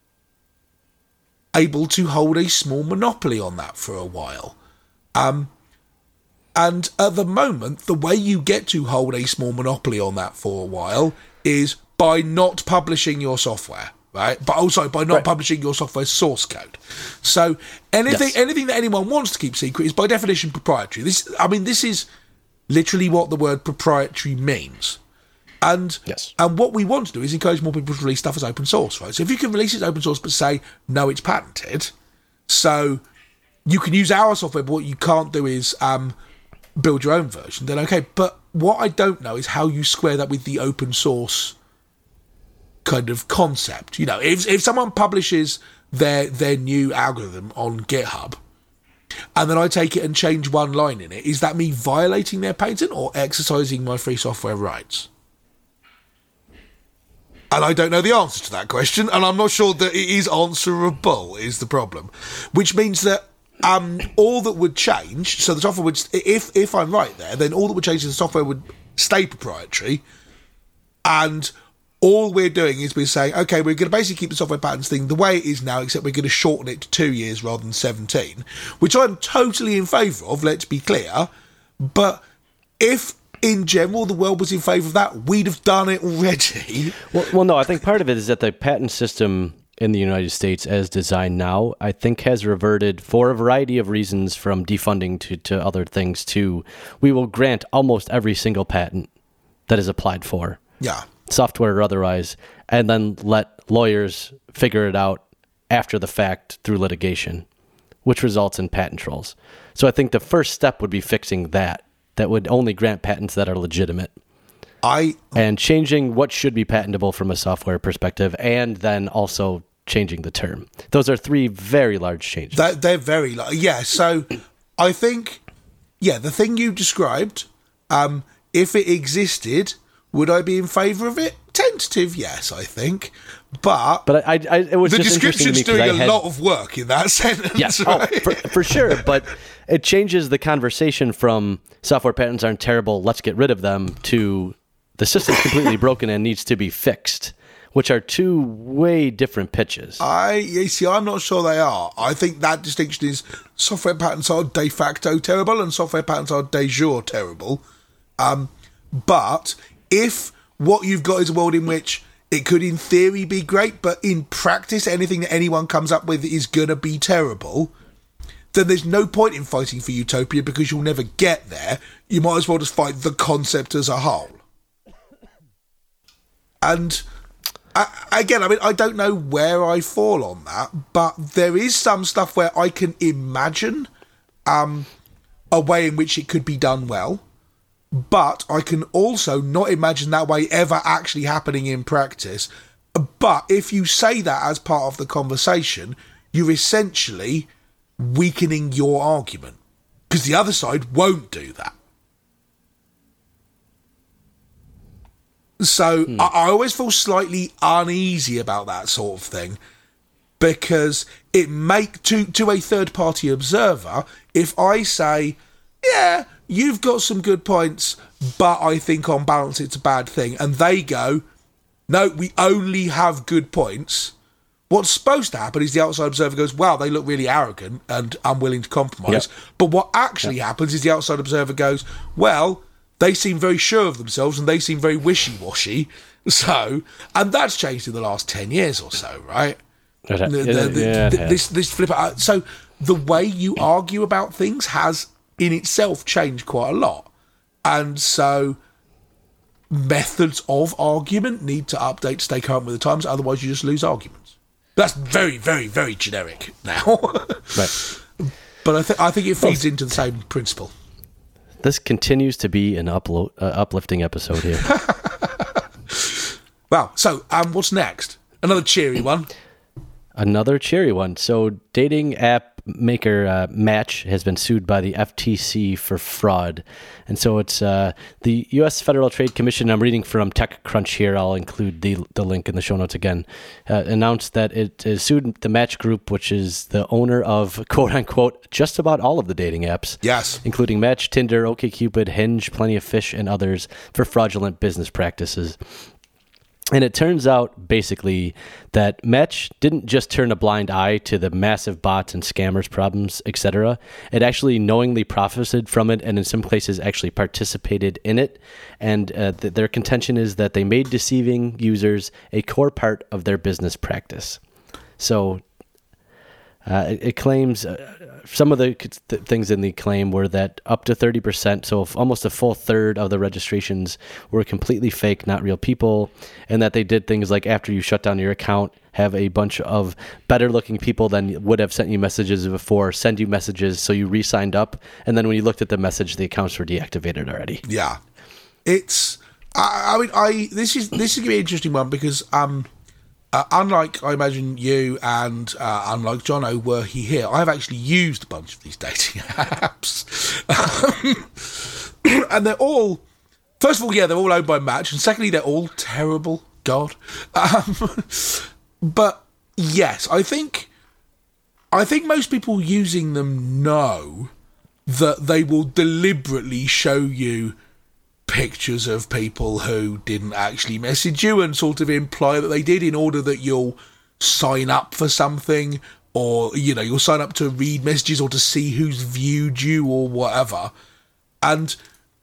able to hold a small monopoly on that for a while. Um, and at the moment, the way you get to hold a small monopoly on that for a while is by not publishing your software, right? But also by not right. publishing your software source code. So anything yes. anything that anyone wants to keep secret is by definition proprietary. This, I mean, this is literally what the word proprietary means. And yes. and what we want to do is encourage more people to release stuff as open source, right? So if you can release it as open source but say, no, it's patented, so you can use our software, but what you can't do is um, build your own version, then okay. But what I don't know is how you square that with the open source kind of concept. You know, if if someone publishes their their new algorithm on GitHub, and then I take it and change one line in it, is that me violating their patent or exercising my free software rights? And I don't know the answer to that question, and I'm not sure that it is answerable, is the problem. Which means that um, all that would change, so the software would, if if I'm right there, then all that would change is the software would stay proprietary, and all we're doing is we're saying, okay, we're going to basically keep the software patents thing the way it is now, except we're going to shorten it to two years rather than seventeen, which I'm totally in favour of, let's be clear. But if in general the world was in favour of that, we'd have done it already. Well, well, no, I think part of it is that the patent system in the United States as designed now, I think has reverted for a variety of reasons from defunding to, to other things to we will grant almost every single patent that is applied for. Yeah. Software or otherwise, and then let lawyers figure it out after the fact through litigation, which results in patent trolls. So I think the first step would be fixing that. That would only grant patents that are legitimate. I and changing what should be patentable from a software perspective, and then also changing the term. Those are three very large changes. They're, they're very large. Yeah, so I think, yeah, the thing you described, um, if it existed, would I be in favour of it? Tentative, yes, I think. But, but I, I, it was the just description's doing a had, lot of work in that sentence. Yes, right? oh, for, for sure. But it changes the conversation from software patents aren't terrible, let's get rid of them, to the system's completely broken and needs to be fixed, which are two way different pitches. I you see, I'm not sure they are. I think that distinction is software patents are de facto terrible and software patents are de jure terrible. Um, but if what you've got is a world in which it could in theory be great, but in practice anything that anyone comes up with is going to be terrible, then there's no point in fighting for utopia because you'll never get there. You might as well just fight the concept as a whole. And I, again, I mean, I don't know where I fall on that, but there is some stuff where I can imagine um, a way in which it could be done well. But I can also not imagine that way ever actually happening in practice. But if you say that as part of the conversation, you're essentially weakening your argument. Because the other side won't do that. So hmm. I, I always feel slightly uneasy about that sort of thing. Because it make to, to a third-party observer, if I say, yeah, you've got some good points, but I think on balance it's a bad thing. And they go, no, we only have good points. What's supposed to happen is the outside observer goes, wow, they look really arrogant and unwilling to compromise. Yep. But what actually yep. happens is the outside observer goes, well, they seem very sure of themselves and they seem very wishy-washy. So, and that's changed in the last ten years or so, right? Yeah, The- the- the- yeah, the- yeah. this this flip. uh, So the way you argue about things has, in itself, changed quite a lot, and so methods of argument need to update to stay current with the times. Otherwise, you just lose arguments. That's very, very, very generic now. Right. But I think I think it feeds into the same principle. This continues to be an uplo- uh, uplifting episode here. Wow. So, um, what's next? Another cheery one. Another cheery one. So, dating app maker uh, Match has been sued by the F T C for fraud. And so it's uh, the U S Federal Trade Commission, I'm reading from TechCrunch here, I'll include the the link in the show notes again, uh, announced that it has sued the Match Group, which is the owner of, quote-unquote, just about all of the dating apps. Yes. Including Match, Tinder, OkCupid, Hinge, Plenty of Fish, and others for fraudulent business practices. And it turns out, basically, that Match didn't just turn a blind eye to the massive bots and scammers problems, et cetera. It actually knowingly profited from it, and in some cases actually participated in it. And uh, th- their contention is that they made deceiving users a core part of their business practice. So uh, it, it claims... Uh, some of the th- things in the claim were that up to thirty percent, so almost a full third of the registrations were completely fake, not real people, and that they did things like after you shut down your account, have a bunch of better looking people than would have sent you messages before send you messages so you re-signed up, and then when you looked at the message, the accounts were deactivated already. Yeah. It's, I, I mean, I this is this is going to be an interesting one because, um, Uh, unlike, I imagine, you and uh, unlike Jono, were he here, I've actually used a bunch of these dating apps. Um, and they're all, first of all, yeah, they're all owned by Match, and secondly, they're all terrible. God. Um, but, yes, I think, I think most people using them know that they will deliberately show you pictures of people who didn't actually message you and sort of imply that they did in order that you'll sign up for something, or, you know, you'll sign up to read messages or to see who's viewed you or whatever. And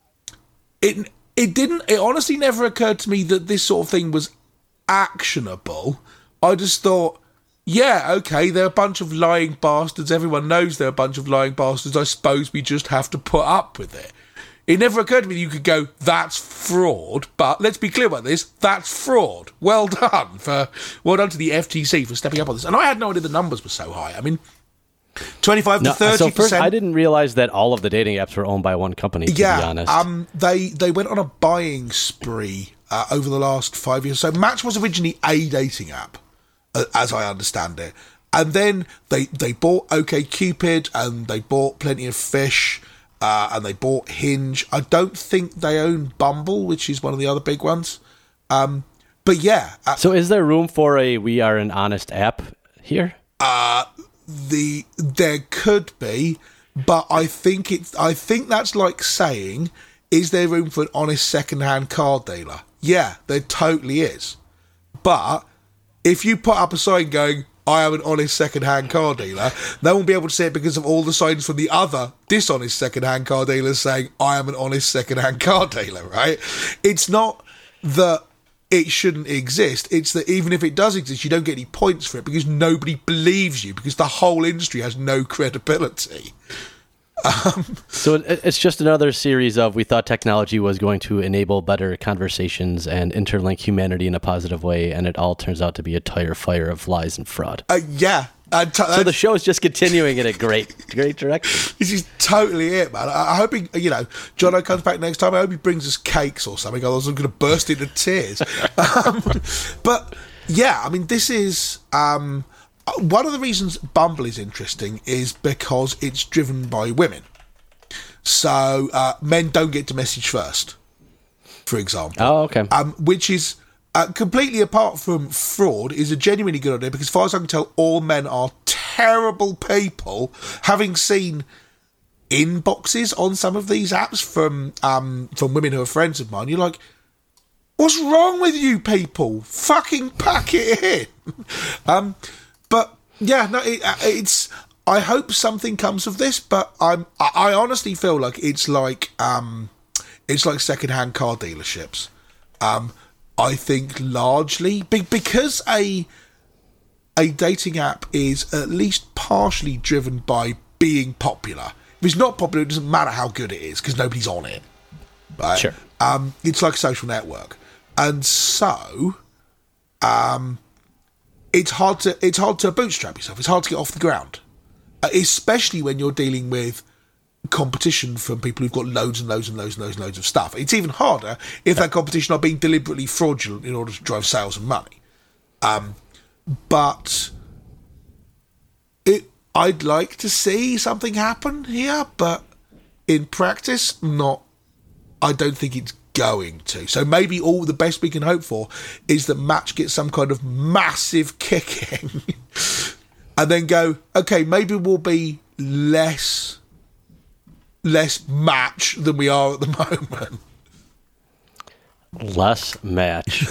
it it didn't, it honestly never occurred to me that this sort of thing was actionable. I just thought, yeah, okay, they're a bunch of lying bastards. Everyone knows they're a bunch of lying bastards. I suppose we just have to put up with it. It never occurred to me that you could go, that's fraud, but let's be clear about this, that's fraud. Well done for, well done to the F T C for stepping up on this. And I had no idea the numbers were so high. I mean, twenty-five to thirty percent. So first, I didn't realize that all of the dating apps were owned by one company, to yeah, be honest. Um, they, they went on a buying spree uh, over the last five years. So Match was originally a dating app, uh, as I understand it. And then they, they bought OkCupid, and they bought Plenty of Fish, Uh, and they bought Hinge. I don't think they own Bumble, which is one of the other big ones. Um, but yeah. Uh, so is there room for a We Are an Honest app here? Uh, the there could be, but I think it. I think that's like saying, is there room for an honest second-hand car dealer? Yeah, there totally is. But if you put up a sign going, I am an honest second-hand car dealer, they won't be able to see it because of all the signs from the other dishonest second-hand car dealers saying, I am an honest second-hand car dealer, right? It's not that it shouldn't exist. It's that even if it does exist, you don't get any points for it because nobody believes you, because the whole industry has no credibility. Um, so it, it's just another series of, we thought technology was going to enable better conversations and interlink humanity in a positive way, and it all turns out to be a tire fire of lies and fraud. Uh, yeah. Uh, t- so the show is just continuing in a great, great direction. This is totally it, man. I, I hope he, you know, Jono comes back next time. I hope he brings us cakes or something. Otherwise, I'm going to burst into tears. um, but yeah, I mean, this is. Um, One of the reasons Bumble is interesting is because it's driven by women. So uh, men don't get to message first, for example. Oh, okay. Um, which is uh, completely apart from fraud, is a genuinely good idea because as far as I can tell, all men are terrible people. Having seen inboxes on some of these apps from um, from women who are friends of mine, you're like, what's wrong with you people? Fucking pack it in. um, But yeah, no, it, it's. I hope something comes of this, but I'm. I honestly feel like it's like um, it's like secondhand car dealerships. Um, I think largely be- because a a dating app is at least partially driven by being popular. If it's not popular, it doesn't matter how good it is because nobody's on it. Right? Sure. Um, it's like a social network, and so um, it's hard to it's hard to bootstrap yourself. It's hard to get off the ground, uh, especially when you're dealing with competition from people who've got loads and loads and loads and loads and loads of stuff. It's even harder if that competition are being deliberately fraudulent in order to drive sales and money. Um, but it, I'd like to see something happen here, but in practice, not. I don't think it's going to. So maybe all the best we can hope for is that Match gets some kind of massive kicking, and then go, okay, maybe we'll be less. less Match than we are at the moment. Less Match.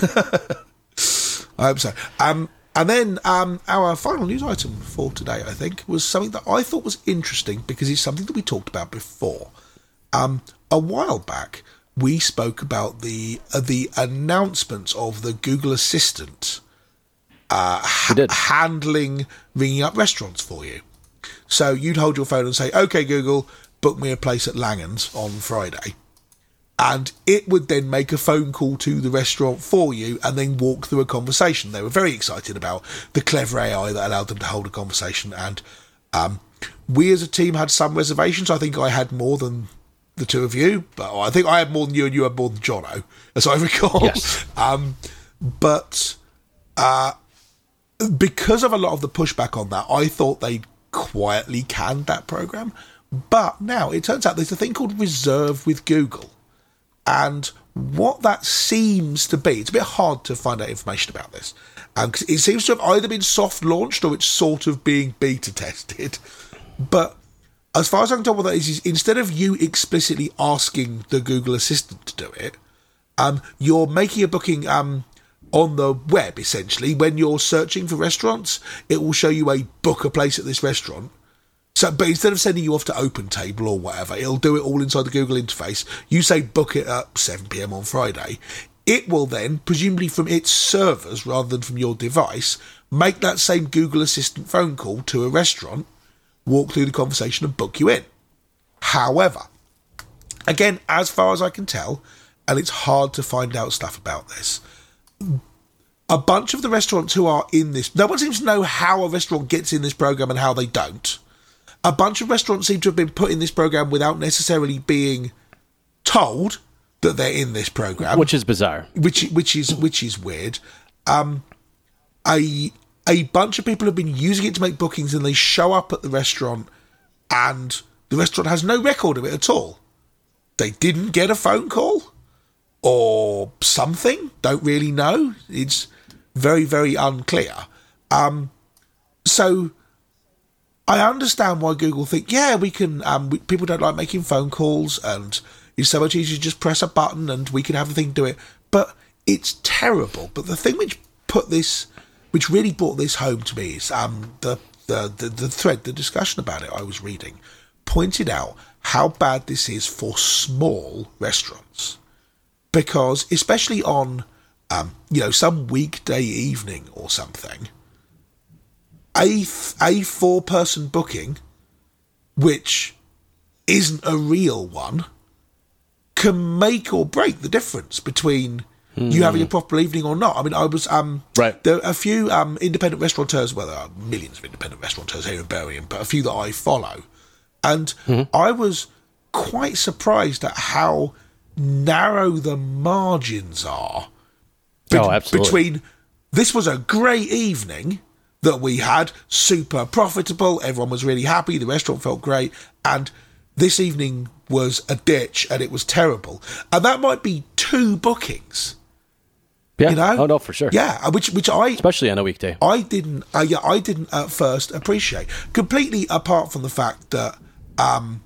I hope so. Um, and then um, our final news item for today, I think, was something that I thought was interesting because it's something that we talked about before. Um, a while back, we spoke about the uh, the announcements of the Google Assistant uh, ha- handling ringing up restaurants for you. So you'd hold your phone and say, "Okay, Google, book me a place at Langan's on Friday," and it would then make a phone call to the restaurant for you and then walk through a conversation. They were very excited about the clever A I that allowed them to hold a conversation, and um, we as a team had some reservations. I think I had more than the two of you, but I think I had more than you and you had more than Jono, as I recall. Yes. Um, but uh, because of a lot of the pushback on that, I thought they'd quietly canned that program. But now it turns out there's a thing called Reserve with Google. And what that seems to be, it's a bit hard to find out information about this. Um, 'cause it seems to have either been soft launched or it's sort of being beta tested. But as far as I can tell what that is, is instead of you explicitly asking the Google Assistant to do it, um, you're making a booking um, on the web, essentially. When you're searching for restaurants, it will show you a book a place at this restaurant. So, but instead of sending you off to OpenTable or whatever, it'll do it all inside the Google interface. You say book it at seven p.m. on Friday. It will then, presumably from its servers rather than from your device, make that same Google Assistant phone call to a restaurant, walk through the conversation and book you in. However, again, as far as I can tell, and it's hard to find out stuff about this, a bunch of the restaurants who are in this, no one seems to know how a restaurant gets in this program and how they don't. A bunch of restaurants seem to have been put in this program without necessarily being told that they're in this program, which is bizarre. Which which is which is weird. Um, a a bunch of people have been using it to make bookings, and they show up at the restaurant, and the restaurant has no record of it at all. They didn't get a phone call or something. Don't really know. It's very very unclear. Um, so. I understand why Google think, yeah, we can, um, we, people don't like making phone calls and it's so much easier to just press a button and we can have the thing do it. But it's terrible. But the thing which put this, which really brought this home to me is um, the, the, the, the thread, the discussion about it I was reading, pointed out how bad this is for small restaurants. Because especially on, um, you know, some weekday evening or something, A, a four-person booking, which isn't a real one, can make or break the difference between mm. you having a proper evening or not. I mean, I was... Um, right. There are a few um, independent restaurateurs, well, there are millions of independent restaurateurs here in Birmingham, but a few that I follow. And mm-hmm. I was quite surprised at how narrow the margins are be- oh, absolutely. between this was a great evening that we had, super profitable, everyone was really happy, the restaurant felt great, and this evening was a ditch and it was terrible. And that might be two bookings. Yeah. You know? Oh, no, for sure. Yeah, which which I... Especially on a weekday. I didn't, uh, yeah, I didn't at first appreciate. Completely apart from the fact that um,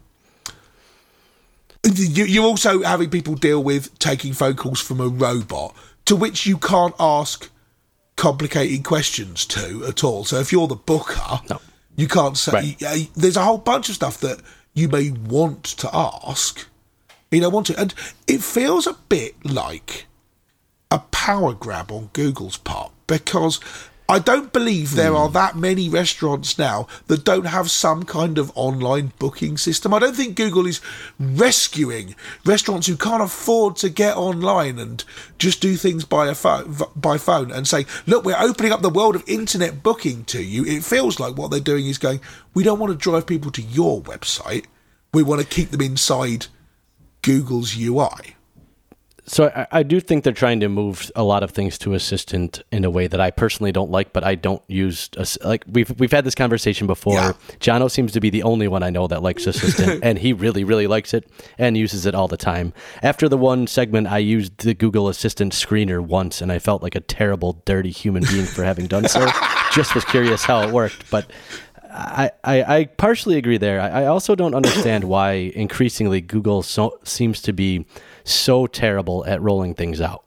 you, you're also having people deal with taking phone calls from a robot, to which you can't ask complicated questions to at all. So if you're the booker, no. you can't say... Right. Uh, there's a whole bunch of stuff that you may want to ask, you don't want to. And it feels a bit like a power grab on Google's part, because I don't believe there are that many restaurants now that don't have some kind of online booking system. I don't think Google is rescuing restaurants who can't afford to get online and just do things by a phone, by phone and say, look, we're opening up the world of internet booking to you. It feels like what they're doing is going, we don't want to drive people to your website. We want to keep them inside Google's U I. So I, I do think they're trying to move a lot of things to Assistant in a way that I personally don't like, but I don't use like we've we've had this conversation before. Yeah. Jono seems to be the only one I know that likes Assistant, and he really really likes it and uses it all the time. After the one segment, I used the Google Assistant screener once, and I felt like a terrible, dirty human being for having done so. Just was curious how it worked, but. I, I, I partially agree there. I, I also don't understand why increasingly Google so, seems to be so terrible at rolling things out.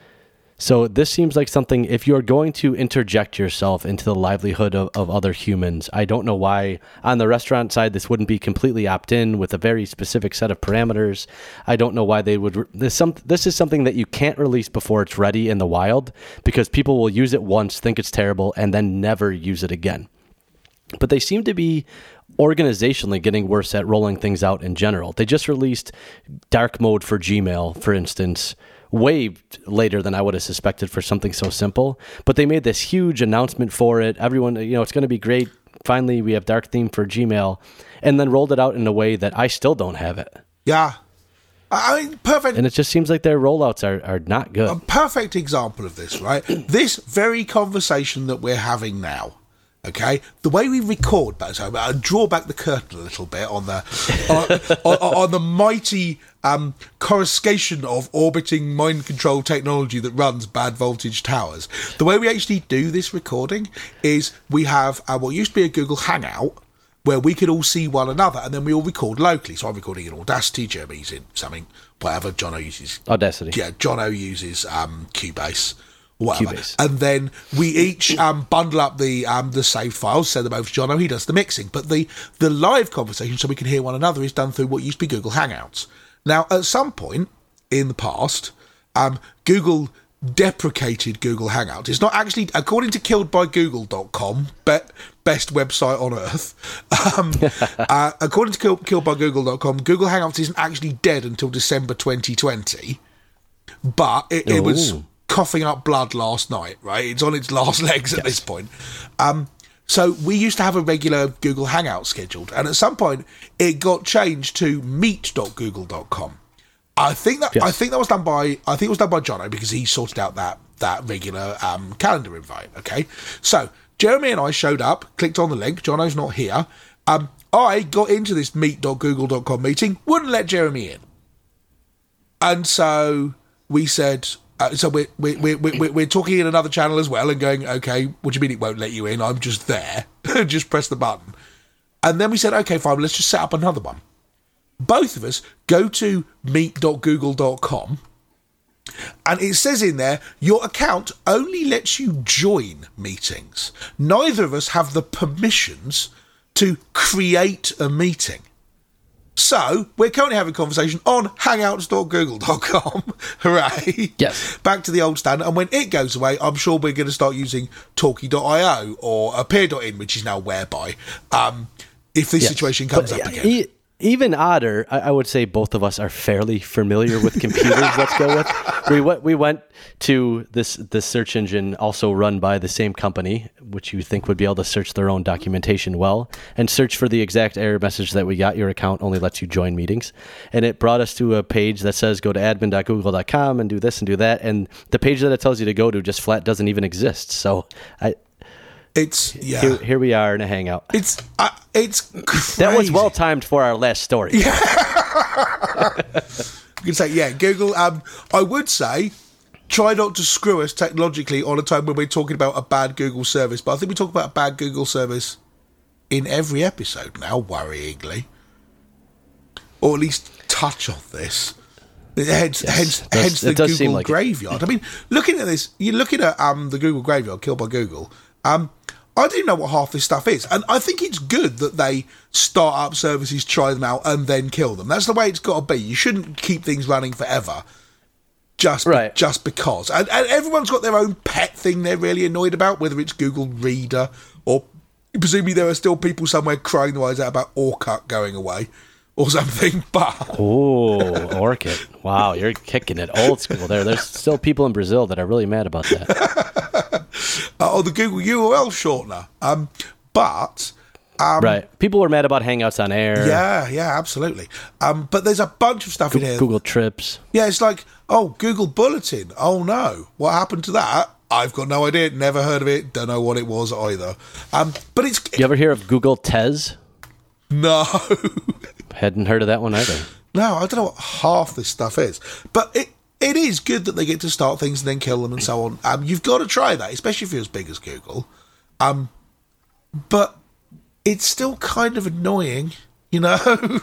So this seems like something, if you're going to interject yourself into the livelihood of, of other humans, I don't know why on the restaurant side this wouldn't be completely opt-in with a very specific set of parameters. I don't know why they would. This, some, this is something that you can't release before it's ready in the wild, because people will use it once, think it's terrible, and then never use it again. But they seem to be organizationally getting worse at rolling things out in general. They just released dark mode for Gmail, for instance, way later than I would have suspected for something so simple. But they made this huge announcement for it. Everyone, you know, it's going to be great. Finally, we have dark theme for Gmail, and then rolled it out in a way that I still don't have it. Yeah. I mean, perfect. And it just seems like their rollouts are, are not good. A perfect example of this, right? This very conversation that we're having now. Okay, the way we record, but so I draw back the curtain a little bit on the on, on, on the mighty um, coruscation of orbiting mind control technology that runs bad voltage towers. The way we actually do this recording is we have uh, what used to be a Google Hangout where we could all see one another, and then we all record locally. So I'm recording in Audacity, Jeremy's in something, whatever. Jono uses Audacity. Yeah, Jono uses um, Cubase. Whatever. Cubase. And then we each um, bundle up the um, the saved files, send them over to Jono, he does the mixing. But the, the live conversation, so we can hear one another, is done through what used to be Google Hangouts. Now, at some point in the past, um, Google deprecated Google Hangouts. It's not actually, according to killed by google dot com, be, best website on earth, um, uh, according to kill, killed by google dot com, Google Hangouts isn't actually dead until December twenty twenty, but it, it was... coughing up blood last night, right? It's on its last legs at yes. this point. Um, so we used to have a regular Google Hangout scheduled, and at some point it got changed to meet dot google dot com. I think that yes. I think that was done by I think it was done by Jono, because he sorted out that that regular um, calendar invite. Okay, so Jeremy and I showed up, clicked on the link. Jono's not here. Um, I got into this meet dot google dot com meeting, wouldn't let Jeremy in, and so we said. Uh, so we're, we're, we're, we're talking in another channel as well and going, okay, what do you mean it won't let you in? I'm just there. Just press the button. And then we said, okay, fine, let's just set up another one. Both of us go to meet dot google dot com, and it says in there, your account only lets you join meetings. Neither of us have the permissions to create a meeting. So, we're currently having a conversation on hangouts dot google dot com. Hooray. Yes. Back to the old standard. And when it goes away, I'm sure we're going to start using talkie dot io or appear dot in, which is now Whereby, um, if this yes. situation comes but, up again. He- Even odder, I, I would say both of us are fairly familiar with computers. Let's go with. We went. We went to this this search engine, also run by the same company, which you think would be able to search their own documentation well, and search for the exact error message that we got. Your account only lets you join meetings, and it brought us to a page that says go to admin dot google dot com and do this and do that, and the page that it tells you to go to just flat doesn't even exist. So I. It's yeah. Here, here we are in a hangout. It's uh, it's crazy. That was well timed for our last story. Yeah. You can say yeah. Google. Um, I would say try not to screw us technologically on a time when we're talking about a bad Google service. But I think we talk about a bad Google service in every episode now, worryingly, or at least touch on this. Hence, yes, hence, does, hence the Google like graveyard. It. I mean, looking at this, you're looking at um the Google graveyard, killed by Google. Um, I didn't know what half this stuff is, and I think it's good that they start up services, try them out, and then kill them. That's the way it's got to be. You shouldn't keep things running forever. just right. just because. And, and everyone's got their own pet thing they're really annoyed about, whether it's Google Reader or presumably there are still people somewhere crying their eyes out about Orkut going away or something. But oh, Orkut! Wow, you're kicking it old school there. There's still people in Brazil that are really mad about that. uh, or the Google U R L shortener. Um, but. Um, right. People were mad about Hangouts on Air. Yeah, yeah, absolutely. Um, but there's a bunch of stuff Go- in here. Google Trips. Yeah, it's like, oh, Google Bulletin. Oh, no. What happened to that? I've got no idea. Never heard of it. Don't know what it was either. Um, but it's... You ever hear of Google Tez? No. Hadn't heard of that one either. No, I don't know what half this stuff is. But it it is good that they get to start things and then kill them and so on. Um, you've got to try that, especially if you're as big as Google. Um, but... It's still kind of annoying, you know?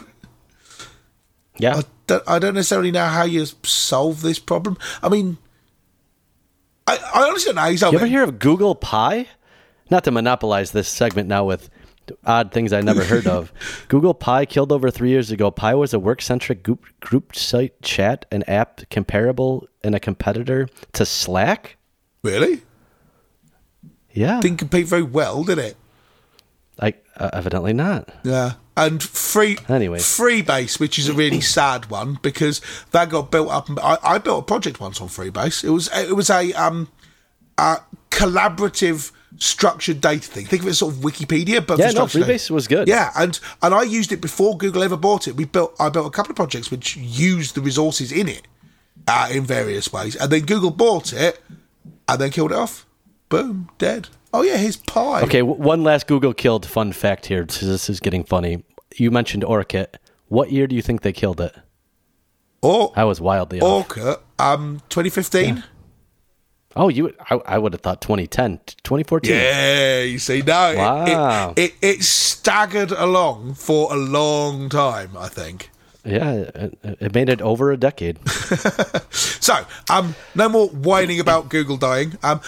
Yeah. I don't, I don't necessarily know how you solve this problem. I mean, I, I honestly don't know how you solve You it. ever hear of Google Pi? Not to monopolize this segment now with odd things I never heard of. Google Pi killed over three years ago. Pi was a work-centric group, group site chat, an app comparable and a competitor to Slack. Really? Yeah. Didn't compete very well, did it? Like, uh, evidently not. Yeah. And free, Anyway. Freebase, which is a really sad one because that got built up. I, I built a project once on Freebase. It was it was a um a collaborative structured data thing. Think of it as sort of Wikipedia, but Yeah, for no, structured Freebase data. was good. Yeah, and and I used it before Google ever bought it. We built I built a couple of projects which used the resources in it uh, in various ways, and then Google bought it and then killed it off. Boom, dead. Oh, yeah, here's Pi. Okay, w- one last Google killed fun fact here. So this is getting funny. You mentioned Orkut. What year do you think they killed it? Or, I was wildly off. Orkut, um, twenty fifteen. Yeah. Oh, you? I, I would have thought twenty ten, twenty fourteen. Yeah, you see, no, Wow. it, it, it, it staggered along for a long time, I think. Yeah, it, it made it over a decade. So, um, no more whining about Google dying. Um,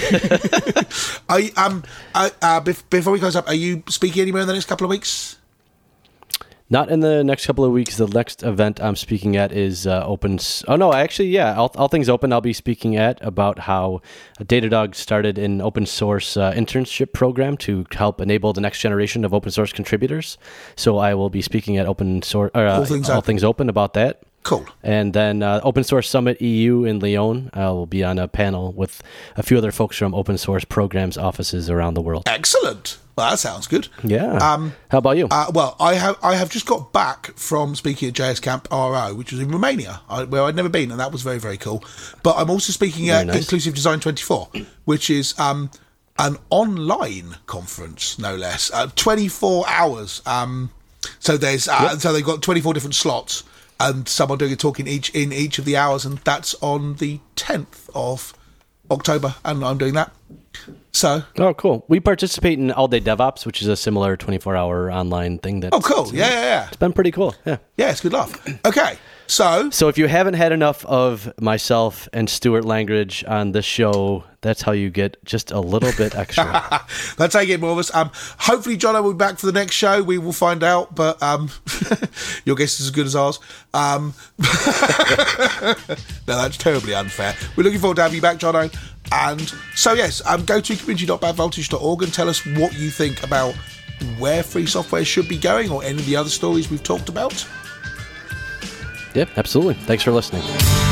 I, um, I, uh, before we close up, are you speaking anywhere in the next couple of weeks? Not in the next couple of weeks. The next event I'm speaking at is uh, open. S- oh no, actually, yeah, all, all things open. I'll be speaking at about how Datadog started an open source uh, internship program to help enable the next generation of open source contributors. So I will be speaking at open source, uh, all, things, all things open about that. Cool. And then uh, Open Source Summit E U in Lyon. I will be on a panel with a few other folks from open source programs offices around the world. Excellent. Well, that sounds good. Yeah. Um, How about you? Uh, well, I have I have just got back from speaking at J S Camp R O, which was in Romania, I, where I'd never been, and that was very, very cool. But I'm also speaking Very at nice. Inclusive Design twenty-four, which is um, an online conference, no less. Uh, twenty-four hours. Um, so there's uh, Yep. so they've got twenty-four different slots, and someone doing a talk in each in each of the hours, and that's on the tenth of October, and I'm doing that. So, oh, cool. We participate in All Day DevOps, which is a similar twenty-four hour online thing. That oh, cool. Yeah, yeah, yeah. It's been pretty cool. Yeah. Yeah, it's good laugh. Okay, so So if you haven't had enough of myself and Stuart Langridge on this show, that's how you get just a little bit extra. that's how you get more of us. Um, hopefully, John will be back for the next show. We will find out, but um, your guess is as good as ours. Um, no, that's terribly unfair. We're looking forward to having you back, Jono. And so, yes, um, go to community dot bad voltage dot org and tell us what you think about where free software should be going or any of the other stories we've talked about. Yep, absolutely. Thanks for listening.